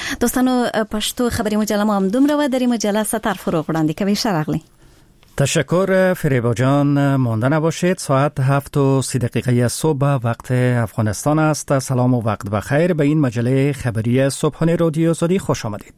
دوستانو پښتو خبري مجله ما هم دومره و در این مجله ستر فروغ وړاندې کوي. شرغلی تشکر فریبا جان. مانده نباشید. ساعت 7:30 صبح وقت افغانستان است. سلام و وقت بخیر. به این مجله خبری صبحانه رادیو آزادی خوش آمدید.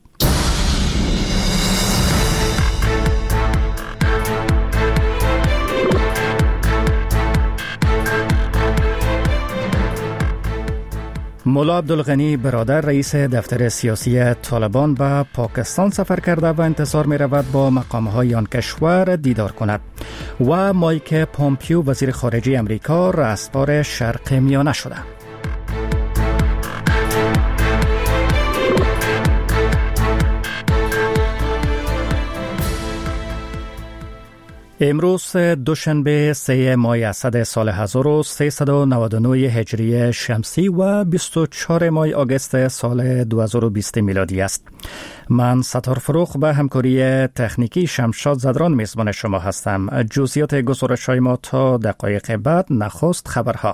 مولا عبدالغنی برادر رئیس دفتر سیاسی طالبان به پاکستان سفر کرده و انتظار می رود با مقامهای آن کشور دیدار کند و مایک پومپیو وزیر خارجه امریکا رستگار شرق میانه شده. امروز دوشنبه 3 ماه اسد سال 1399 هجری شمسی و 24 ماه آگوست سال 2020 میلادی است. من ستار فروغ به همکاری تکنیکی شمشاد زدران میزبان شما هستم. جزئیات گزارش‌های ما تا دقایق بعد. نخست خبرها.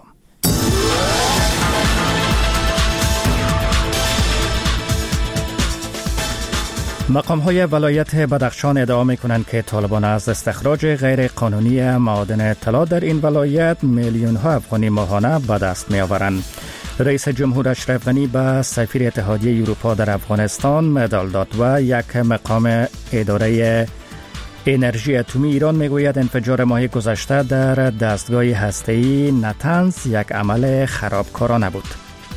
مقام‌های ولایت بدخشان ادعا می‌کنند که طالبان از استخراج غیر قانونی معادن طلا در این ولایت میلیون‌ها افغانی ماهانه به دست می‌آورند. رئیس جمهور اشرف غنی به سفیر اتحادیه اروپا در افغانستان مدال داد و یک مقام اداره انرژی اتمی ایران میگوید انفجار ماه گذشته در دستگاه هسته‌ای نتنز یک عمل خرابکارانه بود.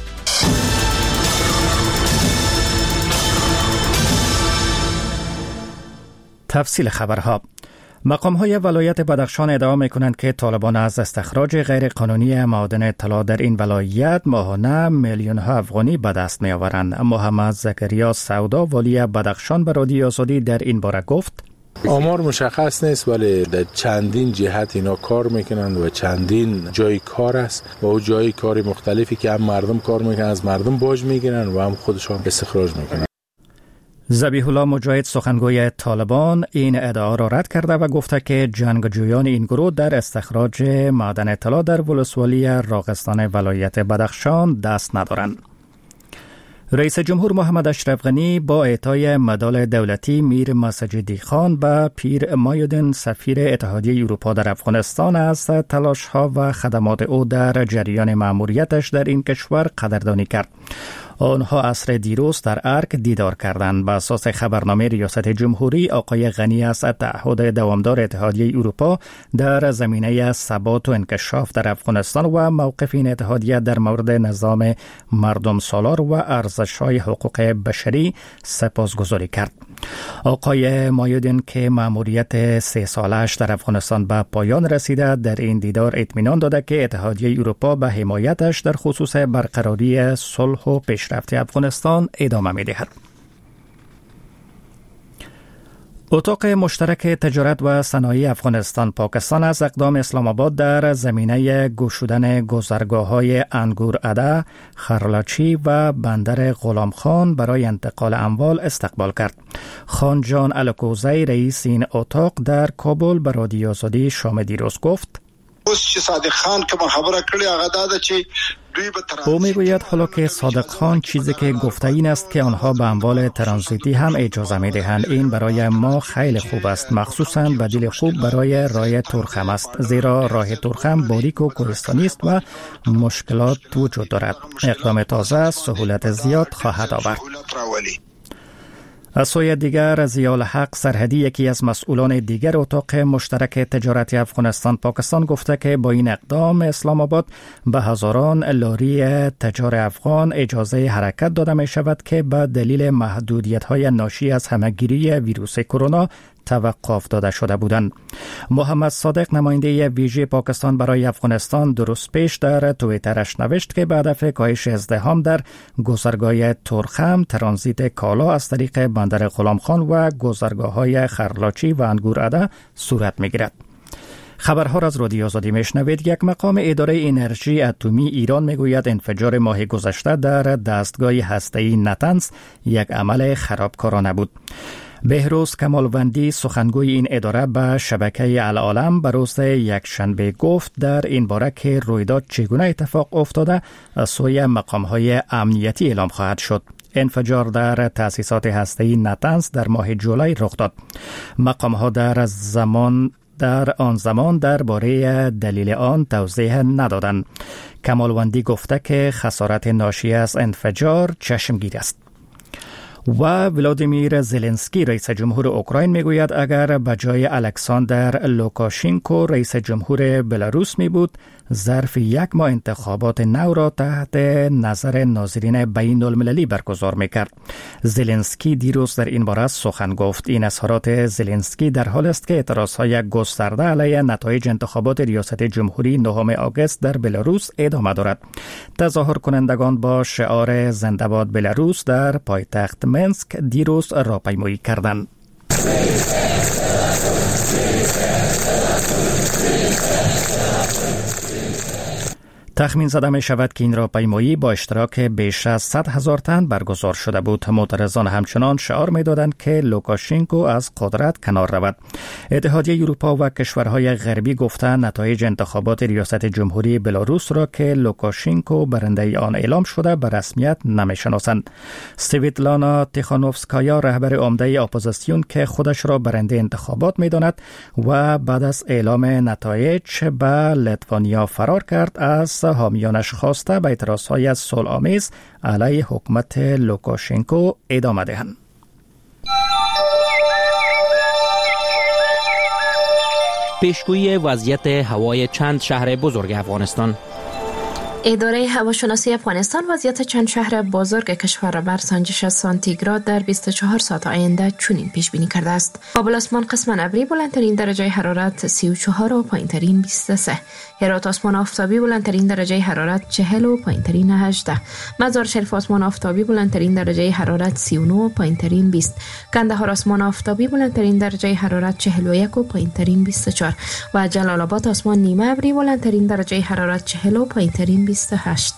تفصیل خبرها. مقام‌های ولایت بدخشان ادعا می‌کنند که طالبان از استخراج غیرقانونی معادن طلا در این ولایت ماهانه میلیون‌ها افغانی به دست می‌آورند. محمد زکریا سودا والی بدخشان به رادیو آزادی در این باره گفت: آمار مشخص نیست ولی در چندین جهت اینا کار میکنند و چندین جای کار است و او جای کاری مختلفی که هم مردم کار میکنن از مردم باج میگیرن و هم خودشان استخراج میکنن. ذبیح الله مجاهد سخنگوی طالبان این ادعا را رد کرده و گفته که جنگجویان این گروه در استخراج معدن طلا در ولسوالی راغستان ولایت بدخشان دست ندارند. رئیس جمهور محمد اشرف غنی با اعطای مدال دولتی میر مسجدی خان به پیر مایودین سفیر اتحادیه اروپا در افغانستان از تلاش‌ها و خدمات او در جریان مأموریتش در این کشور قدردانی کرد. آنها عصر دیروز در ارک دیدار کردند. به اساس خبرنامه ریاست جمهوری، آقای غنی از تعهد دوامدار اتحادیه اروپا در زمینه ثبات و انکشاف در افغانستان و موقف این اتحادیه در مورد نظام مردم سالار و ارزش‌های حقوق بشری سپاسگزاری کرد. آقای مایودین که مأموریت 3 سالش در افغانستان به پایان رسیده، در این دیدار اطمینان داده که اتحادیه اروپا به حمایتش در خصوص برقراری صلح و پیشرفت افغانستان ادامه می‌دهد. اتاق مشترک تجارت و صنایع افغانستان پاکستان از اقدام اسلام آباد در زمینه گشودن گذرگاه‌های انگور اده، خرلاچی و بندر غلام خان برای انتقال اموال استقبال کرد. خان جان الکوزی رئیس این اتاق در کابل به رادیو آزادی شام دیروز گفت: او میگوید حالا که صادق خان چیزی که گفته این است که آنها به اموال ترانزیتی هم اجازه میدهند. این برای ما خیلی خوب است، مخصوصاً بدیل خوب برای راه ترخم است، زیرا راه ترخم باریک و کوهستانی است و مشکلات وجود دارد. اقدام تازه سهولت زیاد خواهد آورد. از سوی دیگر ضیاء الحق سرحدی یکی از مسئولان دیگر اتاق مشترک تجارتی افغانستان پاکستان گفته که با این اقدام اسلام آباد به هزاران لاری تجار افغان اجازه حرکت داده می شود که به دلیل محدودیت‌های ناشی از همه‌گیری ویروس کرونا توقف داده شده بودند. محمد صادق نماینده ویژه پاکستان برای افغانستان درست پیش در توییترش نوشت که به هدف کاهش ازدحام در گذرگاه ترخم ترانزیت کالا از طریق بندر غلام خان و گذرگاه‌های خرلاچی و انگور اده صورت می‌گیرد. خبرها را از رادیو آزادی میشنوید. یک مقام اداره انرژی اتمی ایران میگوید انفجار ماه گذشته در دستگاه هسته‌ای نتنز یک عمل خرابکارانه بود. بهروز کمالوندی سخنگوی این اداره به شبکه العالم به روز یکشنبه گفت در این باره که رویداد چگونه اتفاق افتاده از سوی مقام‌های امنیتی اعلام خواهد شد. انفجار در تأسیسات هسته‌ای نتنز در ماه جولای رخ داد. مقام‌ها در آن زمان درباره دلیل آن توضیح ندادند. کمالوندی گفته که خسارت ناشی از انفجار چشمگیر است. و ولادیمیر زلنسکی رئیس جمهور اوکراین میگوید اگر به جای الکساندر لوکاشنکو رئیس جمهور بلاروس می بود، ظرف 1 ماه انتخابات نو را تحت نظر ناظرین بین المللی برگزار میکرد. زلنسکی دیروز در این باره سخن گفت. این اظهارات زلنسکی در حال است که اعتراضهای گسترده علیه نتایج انتخابات ریاست جمهوری 9 آگوست در بلاروس ادامه دارد. تظاهر کنندگان با شعار زنده باد بلاروس در پایتخت منسک دیروز راهپیمایی کردند. تخمین زده می شود که این راهپیمایی با اشتراک بیش از 100,000 تن برگزار شده بود. معترضان همچنان شعار می دادند که لوکاشنکو از قدرت کنار رود. اتحادیه اروپا و کشورهای غربی گفتند نتایج انتخابات ریاست جمهوری بلاروس را که لوکاشنکو برنده آن اعلام شده به رسمیت نمی شناسند. سویتلانا تیخانوفسکایا رهبر عمده اپوزیسیون که خودش را برنده انتخابات می داند و بعد از اعلام نتایج به لیتوانیا فرار کرد، از حامیانش خواسته به اعتراضهای صلح‌آمیز علیه حکومت لوکاشنکو ادامه دهند. پیشگویی وضعیت هوای چند شهر بزرگ افغانستان. اداره هواشناسی افغانستان وضعیت چند شهر بزرگ کشور را بر سنجش سانتیگراد در 24 ساعت آینده چنین پیش بینی کرده است. کابل آسمان قسماً ابری، بلندترین درجه حرارت 34 و پایینترین 23. هرات آسمان آفتابی، بلندترین درجه حرارت 40 و پایینترین 18. مزار شریف آسمان آفتابی، بلندترین درجه حرارت 39 و پایینترین 20. کندهار آسمان آفتابی، بلندترین درجه حرارت 41 و پایینترین 24. و جلال آباد آسمان نیمه ابری، بلندترین درجه حرارت 40 و پایینترین 28.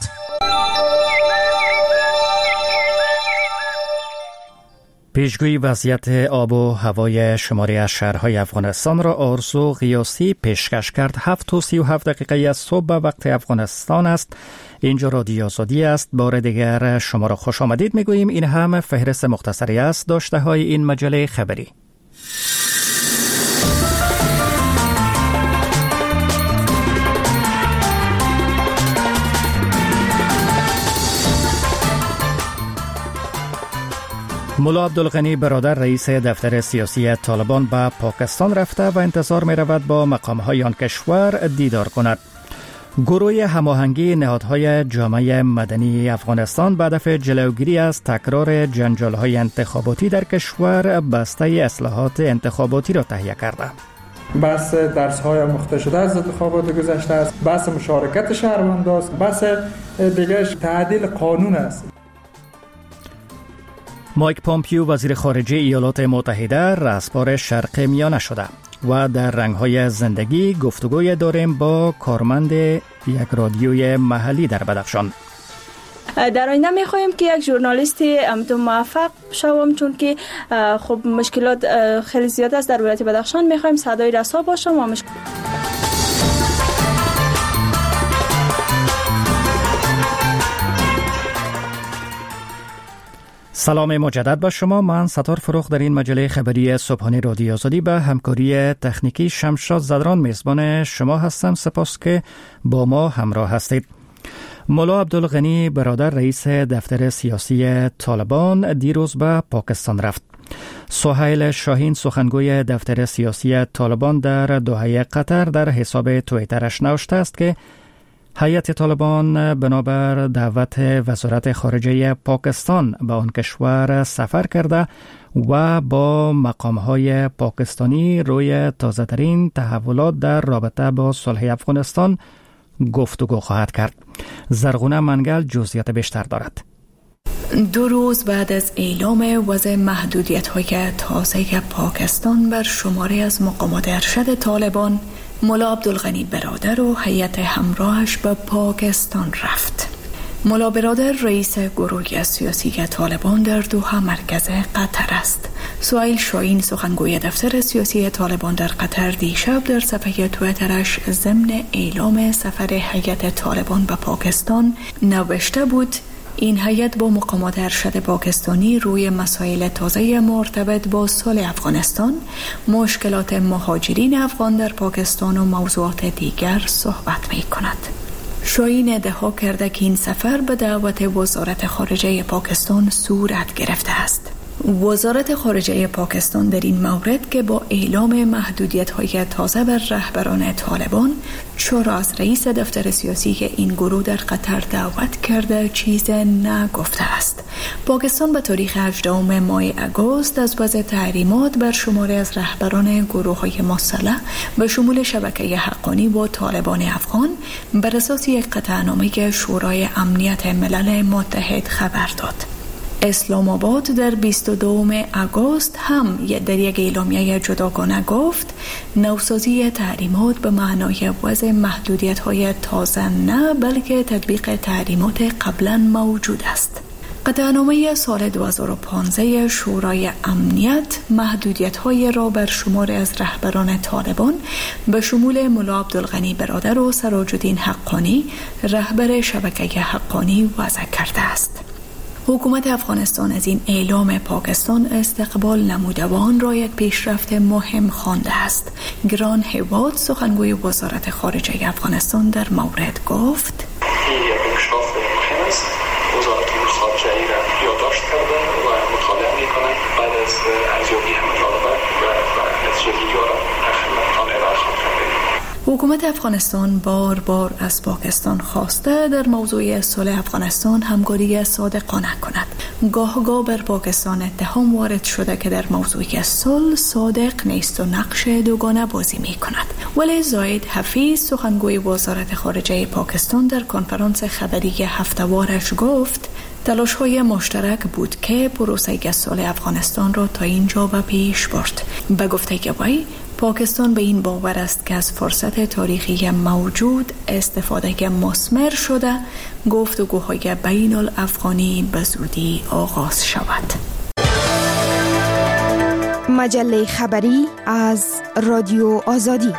پیشگویی وضعیت آب و هوای شماری از شهرهای افغانستان را آرزو قیاسی پیشکش کرد. 7:37 از صبح به وقت افغانستان است. اینجا رادیو آزادی است. بار دیگر شما را خوش آمدید میگوییم. این هم فهرست مختصری است داشته های این مجله خبری. ملا عبدالغنی برادر رئیس دفتر سیاسی طالبان به پاکستان رفته و انتظار می رود با مقامهای آن کشور دیدار کند. گروه هماهنگی نهادهای جامعه مدنی افغانستان به هدف جلوگیری از تکرار جنجالهای انتخاباتی در کشور بسته اصلاحات انتخاباتی را تهیه کرده. بحث درس‌های مختصر شده از انتخابات گذشته است، بحث مشارکت شهروندان است، بحث دیگه تعدیل قانون است. مایک پامپیو وزیر خارجه ایالات متحده رهسپار شرق میانه شده و در رنگ‌های زندگی گفتگوی داریم با کارمند یک رادیوی محلی در بدخشان. در آینده می‌خواهیم که یک ژورنالیستی موفق شوم، چون که خب مشکلات خیلی زیاد است در ولایت بدخشان. می‌خواهیم صدای رسا باشم و سلام مجدد با شما. من ستار فروخ در این مجله خبری صبحانه رادیو آزادی به همکاری تکنیکی شمشاد زدران میزبان شما هستم. سپاس که با ما همراه هستید. ملا عبدالغنی برادر رئیس دفتر سیاسی طالبان دیروز به پاکستان رفت. سهیل شاهین سخنگوی دفتر سیاسی طالبان در دوحه قطر در حساب توییترش نوشته است که هیئت طالبان بنابر دعوت وزارت خارجه پاکستان به آن کشور سفر کرده و با مقام‌های پاکستانی روی تازه‌ترین تحولات در رابطه با صلح افغانستان گفتگو خواهد کرد. زرغونه منگل جزئیات بیشتر دارد. 2 روز بعد از اعلام وضع محدودیت‌های تازه پاکستان بر شماری از مقامات ارشد طالبان، ملا عبدالغنی برادر و هیئت همراهش به پاکستان رفت. ملا برادر رئیس گروه سیاسی طالبان در دوحه مرکز قطر است. سهیل شاهین سخنگوی دفتر سیاسی طالبان در قطر دیشب در صفحه توییترش ضمن اعلام سفر هیئت طالبان به پاکستان نوشته بود: این هیئت با مقامات ارشد پاکستانی روی مسائل تازه مرتبط با صلح افغانستان، مشکلات مهاجرین افغان در پاکستان و موضوعات دیگر صحبت می کند. شاهین ادعا کرده که این سفر به دعوت وزارت خارجه پاکستان صورت گرفته است. وزارت خارجه پاکستان در این مورد که با اعلام محدودیت‌های تازه بر رهبران طالبان چرا از رئیس دفتر سیاسی این گروه در قطر دعوت کرده چیز نگفته است. پاکستان به تاریخ 18 ماه اگست از وضع تحریمات بر شماری از رهبران گروه‌های مسلح به شمول شبکه حقانی با طالبان افغان بر اساس یک قطعنامه شورای امنیت ملل متحد خبر داد. اسلام آباد در 22 آگوست هم در یک اعلامیه جداگانه گفت نوسازی تحریمات به معنای وضع محدودیت‌های تازه نه بلکه تطبیق تحریمات قبلا موجود است. قطعنامه سال 2015 شورای امنیت محدودیت‌های را بر شمار از رهبران طالبان به شمول ملا عبدالغنی برادر و سراج الدین حقانی رهبر شبکه حقانی وضع کرده است. حکومت افغانستان از این اعلام پاکستان استقبال نموده و آن را یک پیشرفت مهم خوانده است. گران هواد سخنگوی وزارت خارجه افغانستان در مورد گفت: این یک پیشرفت مهم است. وزارت خارجه را یادداشت کرده و مطالعه می‌کند بعد از ارزیابی مطالبات و نتیجه گیری را در خدمتتان ارائه خواهد کرد. حکومت افغانستان بار بار از پاکستان خواسته در موضوع صلح افغانستان همکاری صادقانه کند. گاه بر پاکستان اتهام وارد شده که در موضوع صلح صادق نیست و نقش دوگانه بازی می کند. ولی زاید حفیظ سخنگوی وزارت خارجه پاکستان در کنفرانس خبری هفته‌وارش گفت تلاش‌های مشترک بود که پروسه صلح افغانستان را تا اینجا به پیش برد. به گفته وی پاکستان به این باور است که از فرصت تاریخی موجود استفاده مثمر شده گفتگوهای بین الافغانی به زودی آغاز شود. مجله خبری از رادیو آزادی.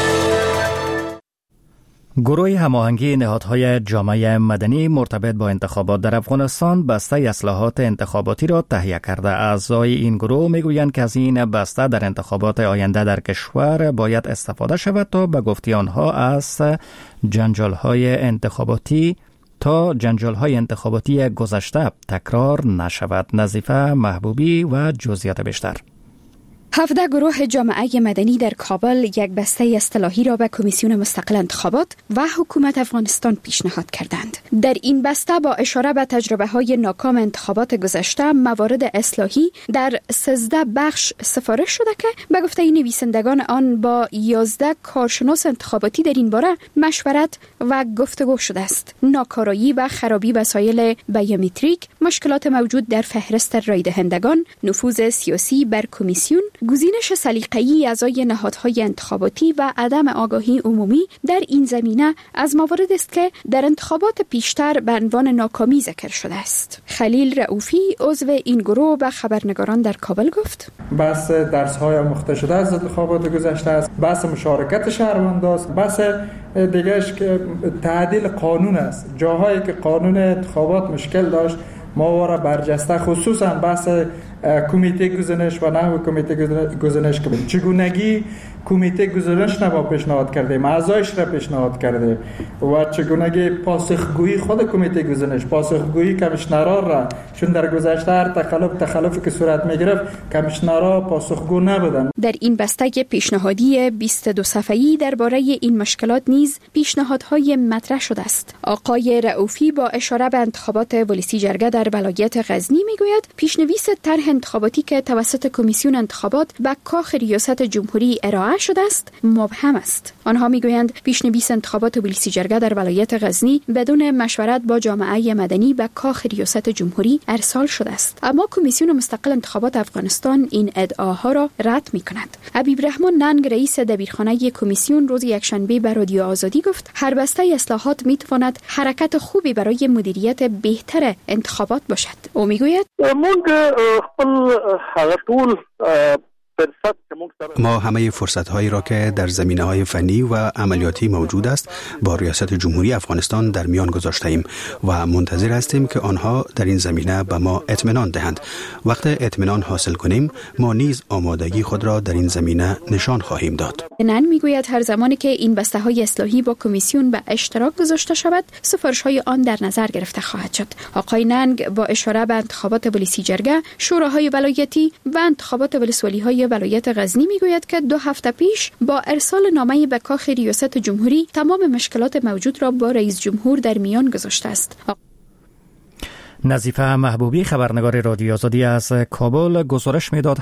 گروه هماهنگی نهادهای جامعه مدنی مرتبط با انتخابات در افغانستان بسته اصلاحات انتخاباتی را تهیه کرده. اعضای این گروه میگویند که از این بسته در انتخابات آینده در کشور باید استفاده شود تا به گفته آنها از جنجال‌های انتخاباتی گذشته تکرار نشود. نظیفه محبوبی و جزئیات بیشتر. 17 گروه جامعه مدنی در کابل یک بسته اصلاحی را به کمیسیون مستقل انتخابات و حکومت افغانستان پیشنهاد کردند. در این بسته با اشاره به تجربه‌های ناکام انتخابات گذشته موارد اصلاحی در 13 بخش سفارش شده که به گفته نویسندگان آن با 11 کارشناس انتخاباتی در این باره مشورت و گفتگو شده است. ناکارایی و خرابی وسایل بیومتریک، مشکلات موجود در فهرست رای دهندگان، نفوذ سیاسی بر کمیسیون، گزینش سلیقه‌ای اعضای نهادهای انتخاباتی و عدم آگاهی عمومی در این زمینه از موارد است که در انتخابات پیشتر به عنوان ناکامی ذکر شده است. خلیل رؤوفی عضو این گروه به خبرنگاران در کابل گفت: بحث درس‌های آموخته شده از انتخابات گذشته است، بحث مشارکت شهروندان است، بحث دیگه‌اش که تعدیل قانون است. جاهایی که قانون انتخابات مشکل داشت ما واره برجسته، خصوصا بحث کمیته گزینش و نحو کمیته گزینش که چگونگی کمیته گزینش نبا پیشنهاد کردیم، اعضایش را پیشنهاد کردیم و چگونگی پاسخگویی خود کمیته گزینش، پاسخگویی کمیشنرها را، چون در گذشته هر تخلفی که صورت میگرفت کمیشنرها پاسخگو نبودند. در این بسته پیشنهادی 22 صفحه‌ای درباره این مشکلات نیز پیشنهادهای مطرح شده است. آقای رؤوفی با اشاره به انتخابات ولسی جرگه در ولایت غزنی میگوید پیشنویس طرح انتخاباتی که توسط کمیسیون انتخابات به کاخ ریاست جمهوری ارائه شده است مبهم است. آنها میگویند پیشنویس انتخابات ولسی جرگه در ولایت غزنی بدون مشورت با جامعه مدنی به کاخ ریاست جمهوری ارسال شده است، اما کمیسیون مستقل انتخابات افغانستان این ادعاها را رد می‌کند. حبیب رحمان ننگ رئیس دبیرخانه کمیسیون روز یکشنبه به رادیو آزادی گفت هر بسته اصلاحات می‌تواند حرکت خوبی برای مدیریت بهتر انتخابات باشد. او میگوید موږ خپل هغه ټول ما همه فرصت‌هایی را که در زمینه‌های فنی و عملیاتی موجود است با ریاست جمهوری افغانستان در میان گذاشته‌ایم و منتظر هستیم که آنها در این زمینه به ما اطمینان دهند. وقت اطمینان حاصل کنیم ما نیز آمادگی خود را در این زمینه نشان خواهیم داد. نن میگوید هر زمانی که این بسته‌های اصلاحی با کمیسیون به اشتراک گذاشته شود سفارش‌های آن در نظر گرفته خواهد شد. آقای ننگ با اشاره به انتخابات ولسی جرگه، شوراهای ولایتی و انتخابات ولسوالی‌های ولایت غزنی میگوید که 2 هفته پیش با ارسال نامه به کاخ ریاست جمهوری تمام مشکلات موجود را با رئیس جمهور در میان گذاشته است. نظیفه محبوبی خبرنگار رادیو آزادی از کابل گزارش میداد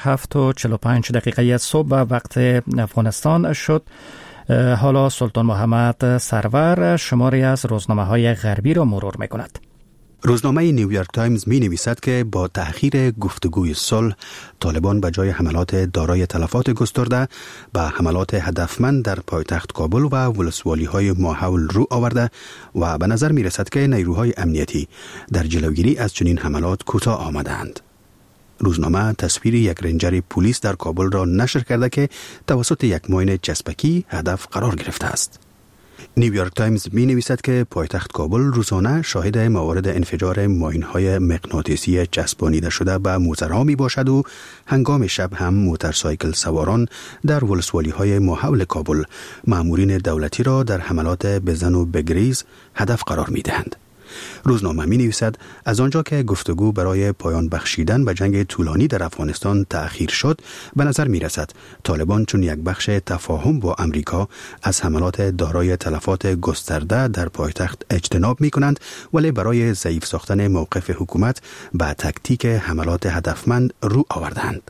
7:45 صبح وقت افغانستان شد. حالا سلطان محمد سرور شماری از روزنامه‌های غربی را مرور می‌کند. روزنامه نیویورک تایمز می نویسد که با تأخیر گفتگوی صلح طالبان به جای حملات دارای تلفات گسترده به حملات هدفمند در پایتخت کابل و ولسوالی‌های ماحول رو آورده و به نظر می رسد که نیروهای امنیتی در جلوگیری از چنین حملات کوتاه آمدند. روزنامه تصویر یک رنجر پلیس در کابل را نشر کرده که توسط یک ماین چسبکی هدف قرار گرفته است. نیویورک تایمز می نویسد که پایتخت کابل روزانه شاهد موارد انفجار ماین‌های مغناطیسی چسبانیده شده به موترها می باشد و هنگام شب هم موتورسایکل سواران در ولسوالی‌های ماحول کابل مامورین دولتی را در حملات بزن و بگریز هدف قرار می دهند. روزنامه می نویسد از آنجا که گفتگو برای پایان بخشیدن به جنگ طولانی در افغانستان تأخیر شد، به نظر می رسد طالبان چون یک بخش تفاهم با امریکا از حملات دارای تلفات گسترده در پایتخت اجتناب می کنند، ولی برای ضعیف ساختن موقف حکومت به تکتیک حملات هدفمند رو آوردند.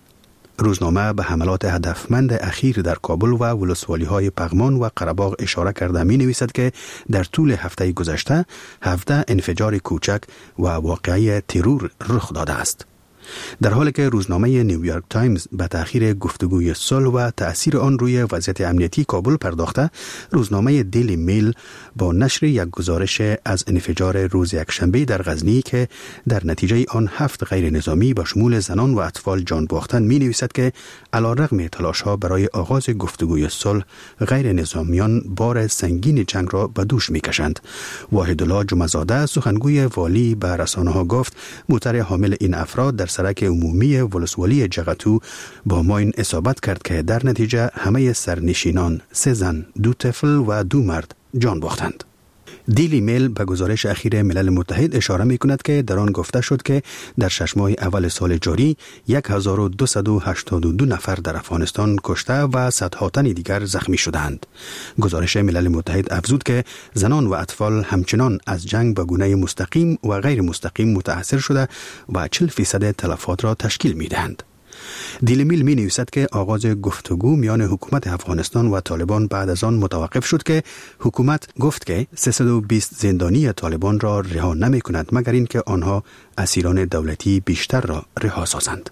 روزنامه به حملات هدفمند اخیر در کابل و ولسوالی‌های پغمان و قره‌باغ اشاره کرده می نویسد که در طول هفته گذشته 17 انفجار کوچک و واقعه ترور رخ داده است. در حالی که روزنامه نیویورک تایمز به تأخیر گفتگوی صلح و تأثیر آن روی وضعیت امنیتی کابل پرداخته، روزنامه دیلی میل با نشر یک گزارش از انفجار روز یکشنبه در غزنی که در نتیجه آن 7 غیر نظامی با شمول زنان و اطفال جان باختند می نویسد که علیرغم تلاش‌ها برای آغاز گفتگوی صلح، غیر نظامیان بار سنگین جنگ را به دوش می کشند. واحدالله جمعه‌زاده سخنگوی والی به رسانه‌ها گفت موتر حامل این افراد در سرک عمومی ولسوالی جغتو با ماین اصابت کرد که در نتیجه همه سرنشینان 3 زن، 2 طفل و 2 مرد جان باختند. دیلی میل به گزارش اخیر ملل متحد اشاره می کند که در آن گفته شد که در 6 ماه اول سال جاری 1282 نفر در افغانستان کشته و صدها تن دیگر زخمی شدند. گزارش ملل متحد افزود که زنان و اطفال همچنان از جنگ به گونه مستقیم و غیر مستقیم متاثر شده و 40% تلفات را تشکیل می دهند. دیلی میل می نویسد که آغاز گفتگو میان حکومت افغانستان و طالبان بعد از آن متوقف شد که حکومت گفت که 320 زندانی طالبان را رها نمی کند مگر اینکه آنها اسیران دولتی بیشتر را رها سازند.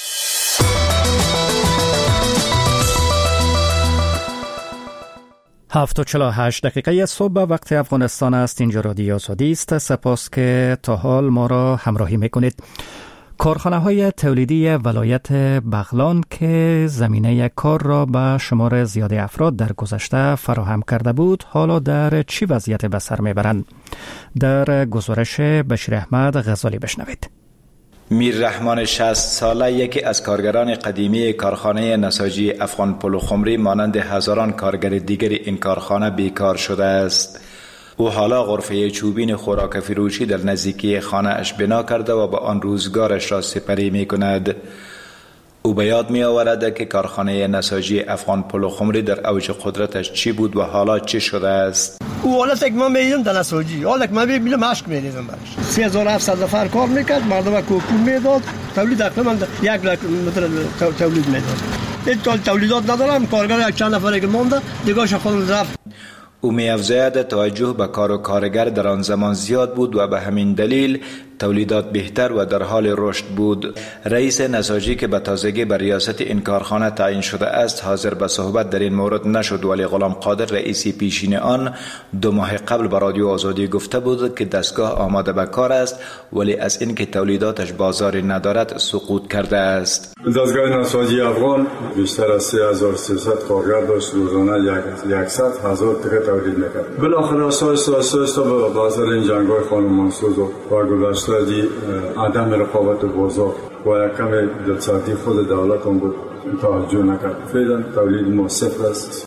هفت و 48 دقیقه صبح وقت افغانستان است. اینجا رادیو آزادی است. سپاس که تا حال ما را همراهی میکنید. کارخانه‌های تولیدی ولایت بغلان که زمینه کار را به شمار زیاد افراد در گذشته فراهم کرده بود، حالا در چی وضعیت به سر میبرند؟ در گزارش بشیر احمد غزالی بشنوید. میر رحمان 60 ساله یکی از کارگران قدیمی کارخانه نساجی افغان پلوخمری مانند هزاران کارگر دیگر این کارخانه بیکار شده است. او حالا غرفه چوبین خوراک فروشی در نزدیکی خانه اش بنا کرده و با آن روزگارش را سپری می کند. او به یاد می آورد که کارخانه نساجی افغان پلوخمری در اوج قدرتش چی بود و حالا چی شده است. او حالا که من میدم در نساجی، حالا که من بیلم مشک میریزم برش. 3700 نفر کار میکرد، مردم کوکول میداد، تولید اقلا من 1 لک متر تولید میداد. این تولیدات ندارم، کارگر یک چند نفره که مونده دیگه خودم رفت. او می افزاید توجه به کار و کارگر در آن زمان زیاد بود و به همین دلیل تولیدات بهتر و در حال رشد بود. رئیس نساجی که به تازگی بر ریاست این کارخانه تعیین شده است حاضر به صحبت در این مورد نشد، ولی غلام قادر رئیسی پیشین آن 2 ماه قبل به رادیو آزادی گفته بود که دستگاه آماده به کار است، ولی از اینکه تولیداتش بازاری ندارد سقوط کرده است. دستگاه نساجی افغان بیشتر از 3300 کارگر داشت، روزانه 100,000 تکه تولید میکرد. بالاخره اساس به بازار این جنگ‌های خانم منصور و گذشته دی عدم رقابت بازار و یک کم دلسردی خود دولت هم بود توجه نکرد. فعلا تولید ما صفر است.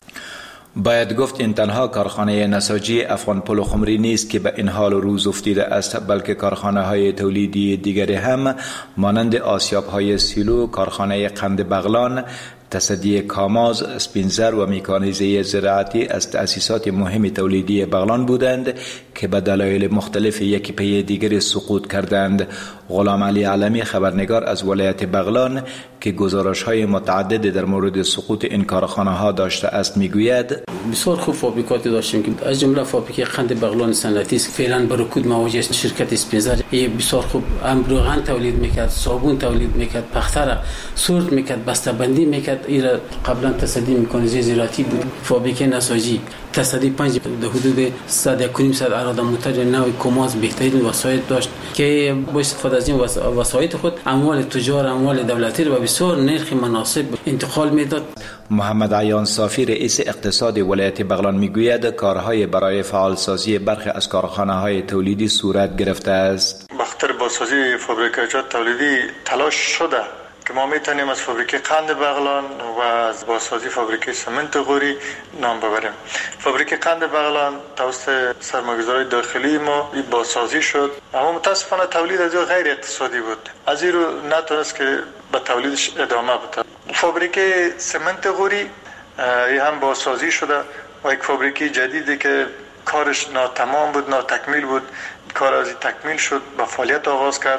باید گفت این تنها کارخانه نساجی افغان پلوخمری نیست که به این حال روز افتیده است، بلکه کارخانه های تولیدی دیگری هم مانند آسیاب های سیلو، کارخانه قند بغلان، تصدی کاماز، اسپینزر و میکانیزه زراعتی از تأسیسات مهم تولیدی بغلان بودند که به دلایل مختلف یکی پی دیگر سقوط کردند. غلام علی علمی خبرنگار از ولایت بغلان که گزارش‌های متعدد در مورد سقوط این کارخانه‌ها داشته است میگوید بسیار خوب فابریکاتی داشتیم که از جمله فابریکه قند بغلان صنعتی است، فعلا به رکود مواجه است. شرکت اسپینزر بسیار خوب روغن تولید میکرد، صابون تولید میکرد، پختر سورت میکرد، بسته‌بندی میکرد. ایرا قبلا تصدی میکانیزه زراعتی بود. فابریکه نساجی تصدی 5 در حدود 100 اراده موتور نو کماز بهترین وسایل داشت که با استفاده از این وسایل خود اموال تجار، اموال دولتی را به بسیار نرخ مناسب انتقال میداد. محمد عیان صافی رئیس اقتصاد ولایت بغلان میگوید کارهای برای فعالسازی برخی از کارخانه‌های تولیدی صورت گرفته است. بخاطر بازسازی فابریکه‌های تولیدی تلاش شده که ما میتونیم از فابریکه قند بغلان و از بازسازی فابریکه سمنت غوری نام ببریم. فابریکه قند بغلان توسط سرمایه‌گذاران داخلی ما بازسازی شد، اما متاسفانه تولید از غیر اقتصادی بود، از این رو نتونست که به تولیدش ادامه بده. فابریکه سمنت غوری هم بازسازی شده و یک فابریکه جدیدی که کارش ناتمام بود، ناتکمیل بود، کار از تکمیل شد، به فعالیت آغاز کرد.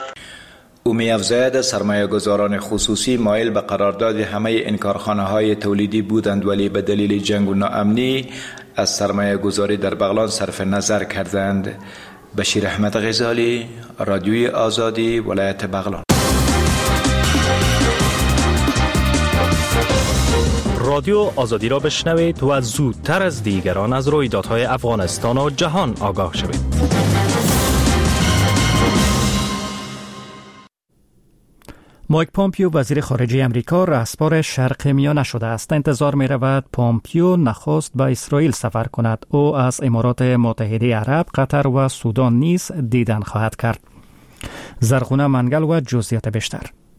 او می‌افزاید سرمایه گذاران خصوصی مایل به قرارداد همه این کارخانه های تولیدی بودند، ولی به دلیل جنگ و ناامنی از سرمایه گذاری در بغلان صرف نظر کردند. بشیر احمد غزالی، رادیوی آزادی، ولایت بغلان. رادیو آزادی را بشنوید و زودتر از دیگران از رویدادهای افغانستان و جهان آگاه شوید. مایک پومپیو وزیر خارجه امریکا رهسپار شرق میانه شده است. انتظار می رود پومپیو نخست به اسرائیل سفر کند. او از امارات متحده عرب، قطر و سودان نیز دیدن خواهد کرد. زرغونه منگل و جزئیات بیشتر.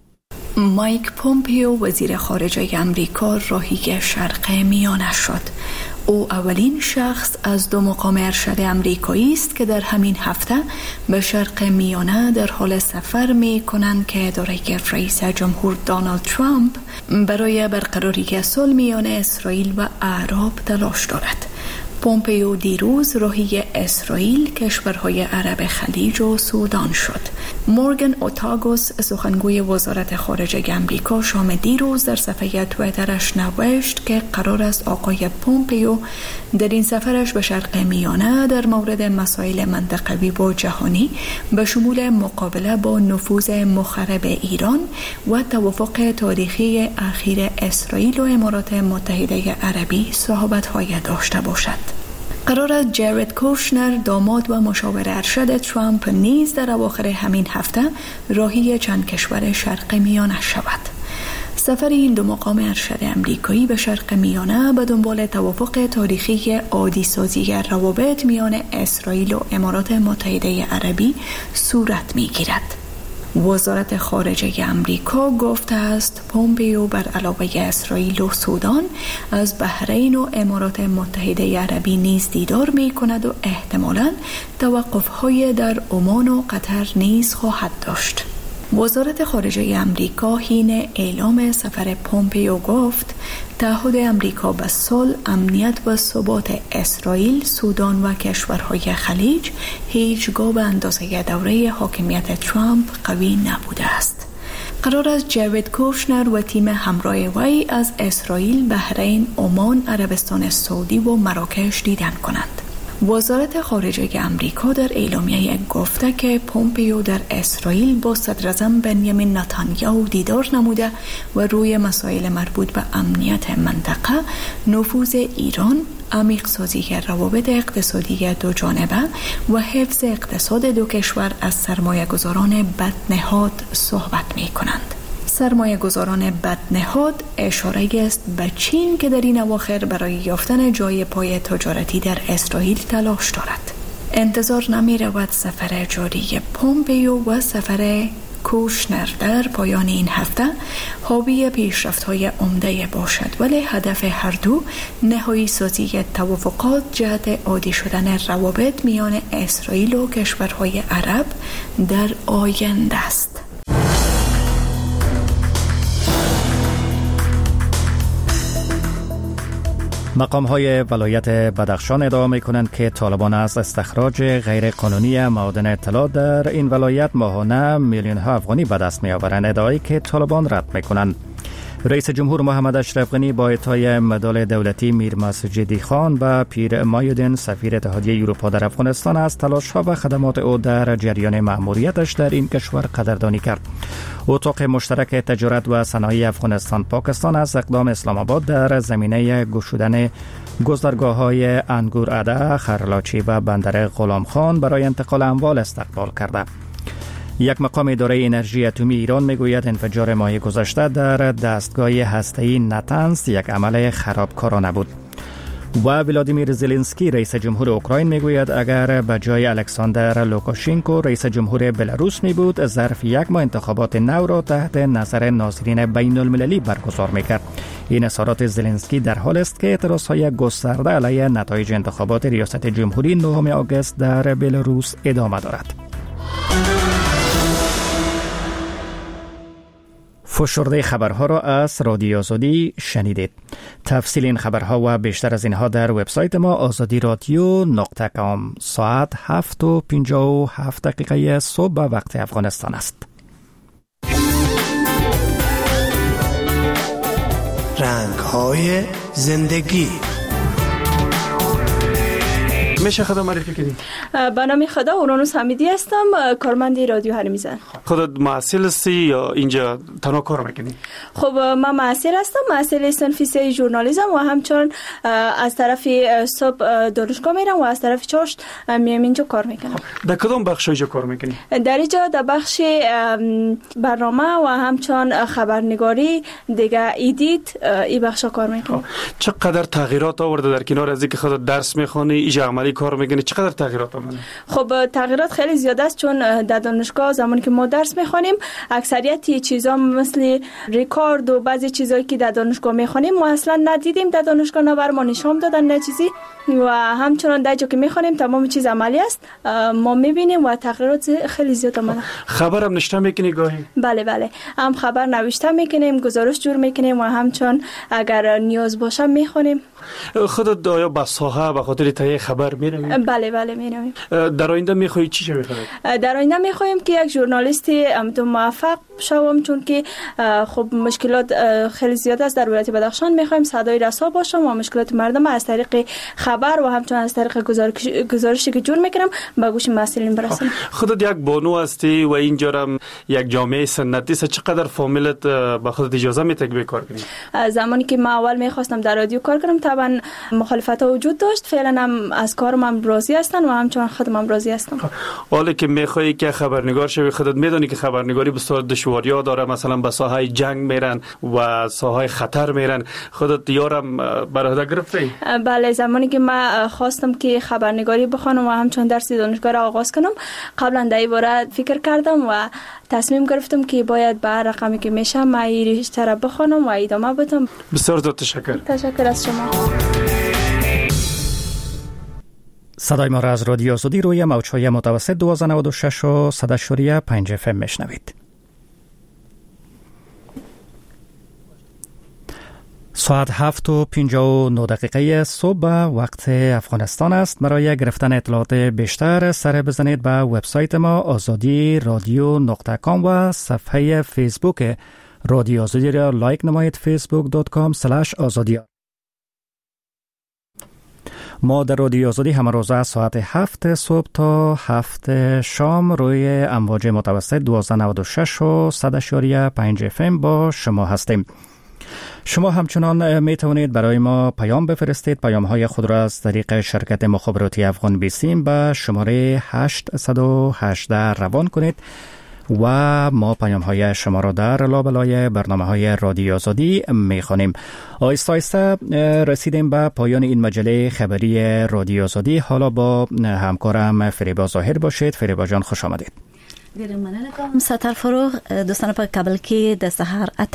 مایک پومپیو وزیر خارجه امریکا راهی شرق میانه شد. او اولین شخص از 2 مقام ارشد امریکایی است که در همین هفته به شرق میانه در حال سفر می کنند که اداره رئیس جمهور دونالد ترامپ برای برقراری صلح میان اسرائیل و اعراب تلاش دارد. پومپیو دیروز راهی اسرائیل، کشورهای عرب خلیج و سودان شد. مورگان اوتاگوس سخنگوی وزارت خارجه امریکا شام دیروز در صفحه توییترش نوشت که قرار است آقای پومپیو در این سفرش به شرق میانه در مورد مسائل منطقوی و جهانی به شمول مقابله با نفوذ مخرب ایران و توافق تاریخی اخیر اسرائیل و امارات متحده عربی صحبت‌های داشته باشد. قرار است جارد کوشنر داماد و مشاور ارشد ترامپ نیز در اواخر همین هفته راهی چند کشور شرق میانه شود. سفر این 2 مقام ارشد امریکایی به شرق میانه به دنبال توافق تاریخی عادی سازی روابط میان اسرائیل و امارات متحده عربی صورت می‌گیرد. وزارت خارجه امریکا گفته است پومپیو بر علاوه اسرائیل و سودان از بحرین و امارات متحده عربی نیز دیدار می کند و احتمالاً توقف‌های در عمان و قطر نیز خواهد داشت. وزارت خارجه امریکا حین اعلام سفر پومپیو گفت تعهد امریکا به صلح، امنیت و ثبات اسرائیل، سودان و کشورهای خلیج هیچگاه به اندازه دوره حاکمیت ترامپ قوی نبوده است. قرار است جارد کوشنر و تیم همراه وی از اسرائیل، بحرین، عمان، عربستان سعودی و مراکش دیدن کنند. وزارت خارجه امریکا در اعلامیه گفته که پومپیو در اسرائیل با صدر اعظم بنیامین نتانیاهو دیدار نموده و روی مسائل مربوط به امنیت منطقه، نفوذ ایران، عمیق سازی روابط اقتصادی دو جانبه و حفظ اقتصاد دو کشور از سرمایه گذاران بدنهاد صحبت می کنند. سرمایه گذاران بدنهاد اشاره است به چین که در این اواخر برای یافتن جای پای تجارتی در اسرائیل تلاش دارد. انتظار نمی رود سفر جاری پومپیو و سفر کوشنر در پایان این هفته حاوی پیشرفت‌های عمده باشد، ولی هدف هر دو نهایی سازی توافقات جهت عادی شدن روابط میان اسرائیل و کشورهای عرب در آینده است. مقام‌های ولایت بدخشان ادعا می‌کنند که طالبان از استخراج غیرقانونی معادن طلا در این ولایت ماهانه میلیون‌ها افغانی به دست می‌آورند، ادعایی که طالبان رد می‌کنند. رئیس جمهور محمد اشرف غنی با اعطای مدال دولتی میر مسجدی خان و پیر مایودین سفیر اتحادیه اروپا در افغانستان از تلاش‌ها و خدمات او در جریان مأموریتش در این کشور قدردانی کرد. اتاق مشترک تجارت و صنایع افغانستان پاکستان از اقدام اسلام آباد در زمینه گشودن گذرگاه‌های انگور اده، خرلاچی و بندر غلام خان برای انتقال اموال استقبال کرده. یک مقام اداره انرژی اتمی ایران میگوید انفجار ماه گذشته در دستگاه هسته‌ای نتنز یک عمل خرابکارانه بود. و ولادیمیر زلنسکی رئیس جمهور اوکراین میگوید اگر به جای الکساندر لوکاشنکو رئیس جمهور بلاروس می بود، ظرف یک ماه انتخابات نو را تحت نظر ناظرین بین المللی برگزار میکرد. این اظهارات زلنسکی در حال است که اعتراضهای گسترده علیه نتایج انتخابات ریاست جمهوری 9 آگوست در بلاروس ادامه دارد. فشرده خبرها را از رادیو آزادی شنیدید. تفصیل این خبرها و بیشتر از اینها در وبسایت ما azadiradyo.com. ساعت 7:57 صبح به وقت افغانستان است. رنگ‌های زندگی. میشه خدا معرفی کنید؟ به نام خدا اورانوس حمیدی هستم، کارمند رادیو هرمیزان. خودت محصل هستی یا اینجا تنها کار میکنی؟ خب من محصل هستم، محصل صنف 3 ژورنالیسم و همچنان از طرف صبح دانشگاه میرم و از طرف چاشت میام اینجا کار میکنم. در کدام بخش اینجا کار میکنی؟ در اینجا در بخش برنامه و همچنان خبرنگاری دیگه ایدیت این بخشا کار میکنم. چقدر تغییرات آورده در کنار از اینکه خودت درس میخونی اینجا عملی کار میکنی؟ چقدر تغییرات آمده؟ خب تغییرات خیلی زیاده است، چون در دانشگاه زمانی که ما درس میخوانیم اکثریت چیزا مثل ریکارد و بعضی چیزایی که در دانشگاه میخوانیم ما اصلا ندیدیم، در دانشگاه نه بر ما نشون دادن نه چیزی، و همچنان در جا که میخوانیم تمام چیز عملی است ما میبینیم و تغییرات خیلی زیاد آمده. خبرم نوشته میکنی گاهی؟ بله هم خبر نوشته میکنیم، گزارش جور میکنیم و همچنان اگر نیاز باشه میخوانیم. خودت آیا به ساحه به خاطر تهیه خبر میروی؟ بله میرویم. در آینده میخوای چی بخوای؟ در آینده میخوایم که یک ژورنالیست موفق شوم، چون که خب مشکلات خیلی زیاد است در ولایت بدخشان. میخوایم صدای رسا باشم و مشکلات مردم از طریق خبر و همچنان از طریق گزارشی که جور میکنم به گوش مسئولین برسونم. خودت یک بانو هستی و اینجا هم یک جامعه سنتی است، چقدر فامیلت به خودت اجازه میده که کار کنی؟ زمانی که من اول میخواستم در رادیو کار کنم طبعا مخالفت ها وجود داشت، فعلا هم از کارم هم راضی هستن و همچنان خودم هم راضی هستم. حالا که میخوای که خبرنگار شوی، خودت میدونی که خبرنگاری بسیار دشواری‌ها داره، مثلا به ساحه جنگ میرن و ساحه خطر میرن، خودت یارم برات گرفتی؟ بله، زمانی که من خواستم که خبرنگاری بخوانم و همچنان درس دانشگاه را آغاز کنم، قبلا در این باره فکر کردم و تصمیم گرفتم که باید به رقمی که میشه من این رشته را بخوانم و ادامه بدم. بسیار تشکر. تشکر از شما. صدای ما را از رادیو آزادی روی موج‌های متوسط 1296 و 100.5 FM میشنوید. ساعت 7:59 صبح وقت افغانستان است. برای گرفتن اطلاعات بیشتر سر بزنید به وبسایت ما azadiradyo.com و صفحه فیسبوک رادیو آزادی را لایک نمایید، facebook.com/azadi. ما در رادیو آزادی همه روزه از ساعت 7 صبح تا 7 شام روی امواج متوسط 1296 و 100.5 FM با شما هستیم. شما همچنان می توانید برای ما پیام بفرستید. پیام های خود را از طریق شرکت مخابراتی افغان بیسیم به شماره 818 روان کنید و ما پیام های شما را در لابلای برنامه های رادیو آزادی می خوانیم. آهسته آهسته رسیدیم به پایان این مجله خبری رادیو آزادی. حالا با همکارم فریبا ظاهر باشید. فریبا جان خوش آمدید. ډیره مننه کوم ستر فروغ. دوستان په کابل کې د سهار